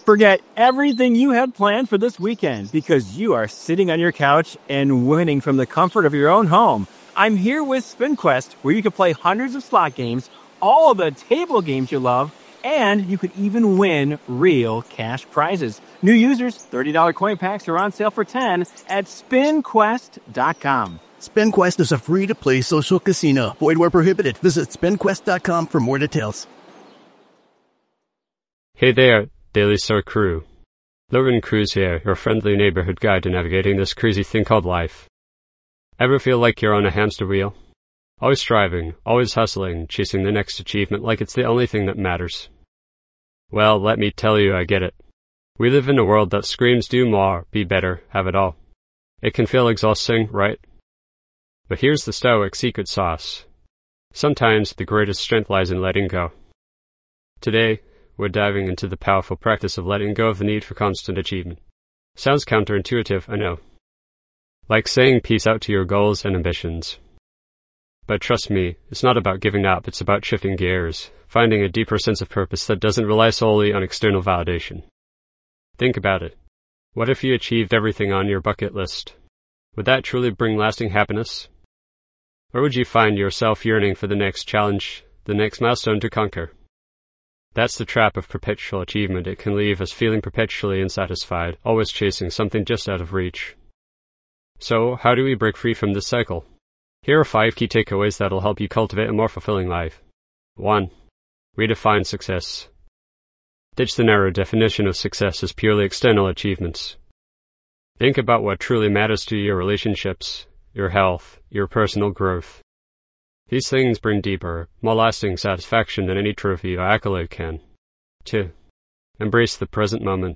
Forget everything you had planned for this weekend because you are sitting on your couch and winning from the comfort of your own home. I'm here with SpinQuest, where you can play hundreds of slot games, all of the table games you love, and you could even win real cash prizes. New users, $30 coin packs are on sale for $10 at SpinQuest.com. SpinQuest is a free-to-play social casino. Void where prohibited. Visit SpinQuest.com for more details. Hey there, Daily Star crew. Logan Cruz here, your friendly neighborhood guide to navigating this crazy thing called life. Ever feel like you're on a hamster wheel? Always striving, always hustling, chasing the next achievement like it's the only thing that matters. Well, let me tell you, I get it. We live in a world that screams do more, be better, have it all. It can feel exhausting, right? But here's the stoic secret sauce. Sometimes the greatest strength lies in letting go. Today, we're diving into the powerful practice of letting go of the need for constant achievement. Sounds counterintuitive, I know. Like saying peace out to your goals and ambitions. But trust me, it's not about giving up, it's about shifting gears, finding a deeper sense of purpose that doesn't rely solely on external validation. Think about it. What if you achieved everything on your bucket list? Would that truly bring lasting happiness? Or would you find yourself yearning for the next challenge, the next milestone to conquer? That's the trap of perpetual achievement. It can leave us feeling perpetually unsatisfied, always chasing something just out of reach. So, how do we break free from this cycle? Here are 5 key takeaways that'll help you cultivate a more fulfilling life. 1. Redefine success. Ditch the narrow definition of success as purely external achievements. Think about what truly matters to your relationships, your health, your personal growth. These things bring deeper, more lasting satisfaction than any trophy or accolade can. 2. Embrace the present moment.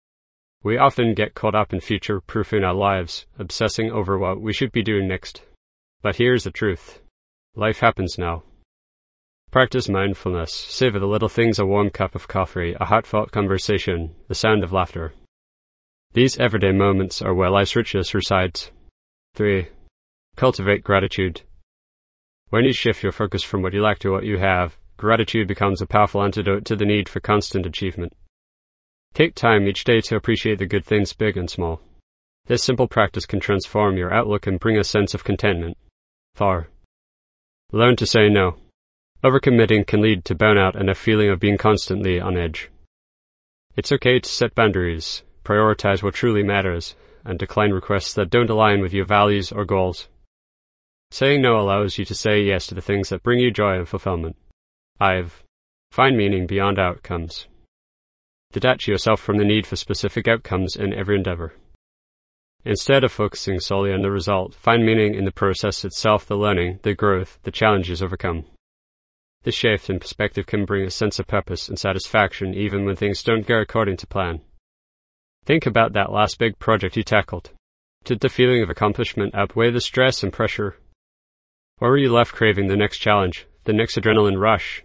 We often get caught up in future-proofing our lives, obsessing over what we should be doing next. But here's the truth. Life happens now. Practice mindfulness. Savor the little things: a warm cup of coffee, a heartfelt conversation, the sound of laughter. These everyday moments are where life's richness resides. 3. Cultivate gratitude. When you shift your focus from what you lack to what you have, gratitude becomes a powerful antidote to the need for constant achievement. Take time each day to appreciate the good things, big and small. This simple practice can transform your outlook and bring a sense of contentment. 4. Learn to say no. Overcommitting can lead to burnout and a feeling of being constantly on edge. It's okay to set boundaries, prioritize what truly matters, and decline requests that don't align with your values or goals. Saying no allows you to say yes to the things that bring you joy and fulfillment. 5. Find meaning beyond outcomes. Detach yourself from the need for specific outcomes in every endeavor. Instead of focusing solely on the result, find meaning in the process itself, the learning, the growth, the challenges overcome. This shift in perspective can bring a sense of purpose and satisfaction even when things don't go according to plan. Think about that last big project you tackled. Did the feeling of accomplishment outweigh the stress and pressure? Or were you left craving the next challenge, the next adrenaline rush?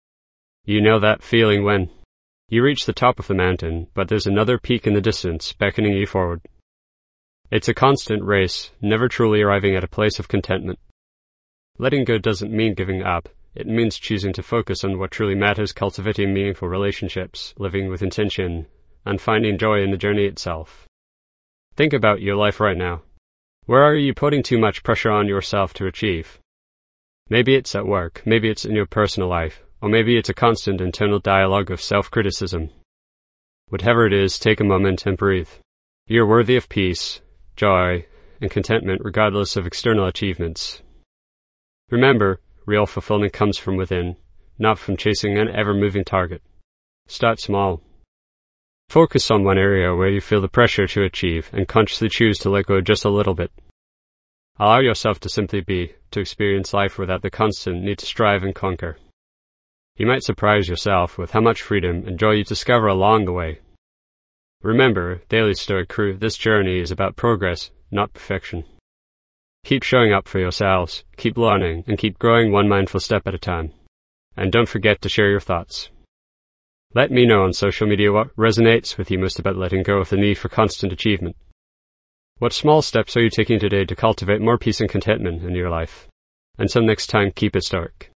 You know that feeling when you reach the top of the mountain, but there's another peak in the distance beckoning you forward. It's a constant race, never truly arriving at a place of contentment. Letting go doesn't mean giving up. It means choosing to focus on what truly matters, cultivating meaningful relationships, living with intention, and finding joy in the journey itself. Think about your life right now. Where are you putting too much pressure on yourself to achieve? Maybe it's at work, maybe it's in your personal life, or maybe it's a constant internal dialogue of self-criticism. Whatever it is, take a moment and breathe. You're worthy of peace, joy, and contentment regardless of external achievements. Remember, real fulfillment comes from within, not from chasing an ever-moving target. Start small. Focus on one area where you feel the pressure to achieve and consciously choose to let go just a little bit. Allow yourself to simply be, to experience life without the constant need to strive and conquer. You might surprise yourself with how much freedom and joy you discover along the way. Remember, Daily Stoic crew, this journey is about progress, not perfection. Keep showing up for yourselves, keep learning, and keep growing one mindful step at a time. And don't forget to share your thoughts. Let me know on social media what resonates with you most about letting go of the need for constant achievement. What small steps are you taking today to cultivate more peace and contentment in your life? Until next time, keep it stoic.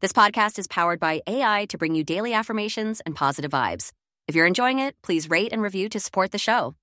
This podcast is powered by AI to bring you daily affirmations and positive vibes. If you're enjoying it, please rate and review to support the show.